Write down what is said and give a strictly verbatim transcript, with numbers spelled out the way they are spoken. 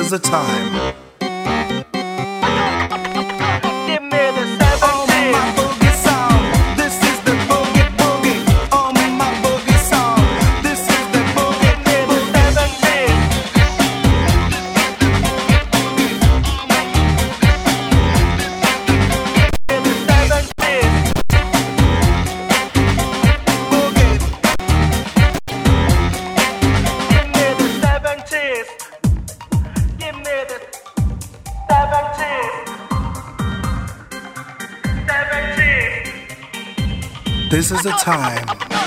is a time. Give me the seventies. My boogie song. This is the boogie boogie. Oh, my boogie song. This is the boogie boogie. seventies. Give me the seventies. Boogie. Give me the seventies. Give me the seventies. Seventies. This is a time.